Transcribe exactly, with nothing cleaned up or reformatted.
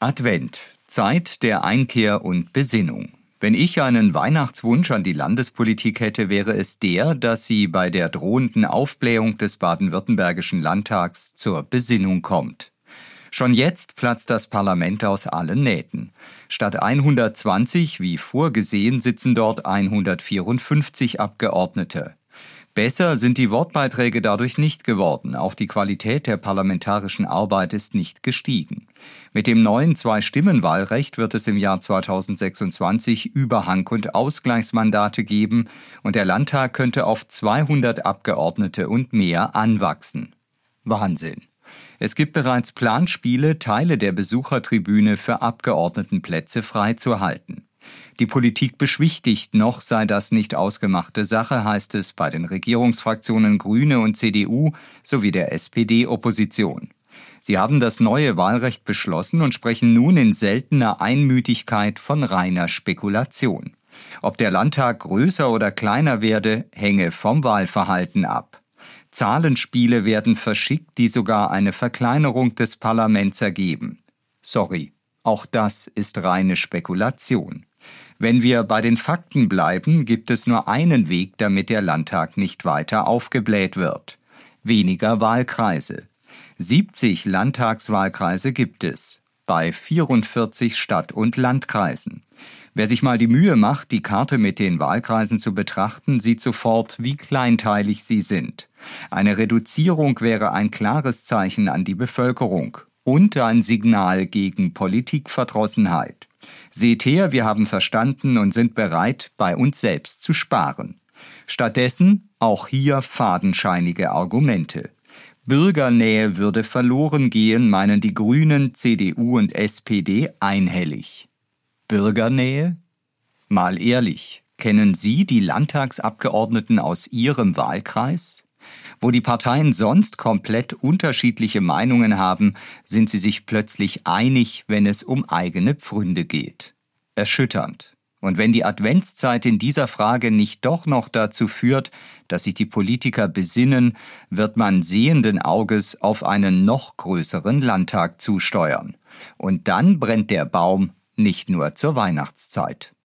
Advent, Zeit der Einkehr und Besinnung. Wenn ich einen Weihnachtswunsch an die Landespolitik hätte, wäre es der, dass sie bei der drohenden Aufblähung des baden-württembergischen Landtags zur Besinnung kommt. Schon jetzt platzt das Parlament aus allen Nähten. Statt hundertzwanzig, wie vorgesehen, sitzen dort hundertvierundfünfzig Abgeordnete. Besser sind die Wortbeiträge dadurch nicht geworden. Auch die Qualität der parlamentarischen Arbeit ist nicht gestiegen. Mit dem neuen Zwei-Stimmen-Wahlrecht wird es im Jahr zweitausendsechsundzwanzig Überhang- und Ausgleichsmandate geben und der Landtag könnte auf zweihundert Abgeordnete und mehr anwachsen. Wahnsinn! Es gibt bereits Planspiele, Teile der Besuchertribüne für Abgeordnetenplätze freizuhalten. Die Politik beschwichtigt, noch sei das nicht ausgemachte Sache, heißt es bei den Regierungsfraktionen Grüne und C D U sowie der S P D-Opposition. Sie haben das neue Wahlrecht beschlossen und sprechen nun in seltener Einmütigkeit von reiner Spekulation. Ob der Landtag größer oder kleiner werde, hänge vom Wahlverhalten ab. Zahlenspiele werden verschickt, die sogar eine Verkleinerung des Parlaments ergeben. Sorry, auch das ist reine Spekulation. Wenn wir bei den Fakten bleiben, gibt es nur einen Weg, damit der Landtag nicht weiter aufgebläht wird. Weniger Wahlkreise. siebzig Landtagswahlkreise gibt es, bei vierundvierzig Stadt- und Landkreisen. Wer sich mal die Mühe macht, die Karte mit den Wahlkreisen zu betrachten, sieht sofort, wie kleinteilig sie sind. Eine Reduzierung wäre ein klares Zeichen an die Bevölkerung und ein Signal gegen Politikverdrossenheit. Seht her, wir haben verstanden und sind bereit, bei uns selbst zu sparen. Stattdessen auch hier fadenscheinige Argumente. Bürgernähe würde verloren gehen, meinen die Grünen, C D U und S P D einhellig. Bürgernähe? Mal ehrlich, kennen Sie die Landtagsabgeordneten aus Ihrem Wahlkreis? Wo die Parteien sonst komplett unterschiedliche Meinungen haben, sind sie sich plötzlich einig, wenn es um eigene Pfründe geht. Erschütternd. Und wenn die Adventszeit in dieser Frage nicht doch noch dazu führt, dass sich die Politiker besinnen, wird man sehenden Auges auf einen noch größeren Landtag zusteuern. Und dann brennt der Baum nicht nur zur Weihnachtszeit.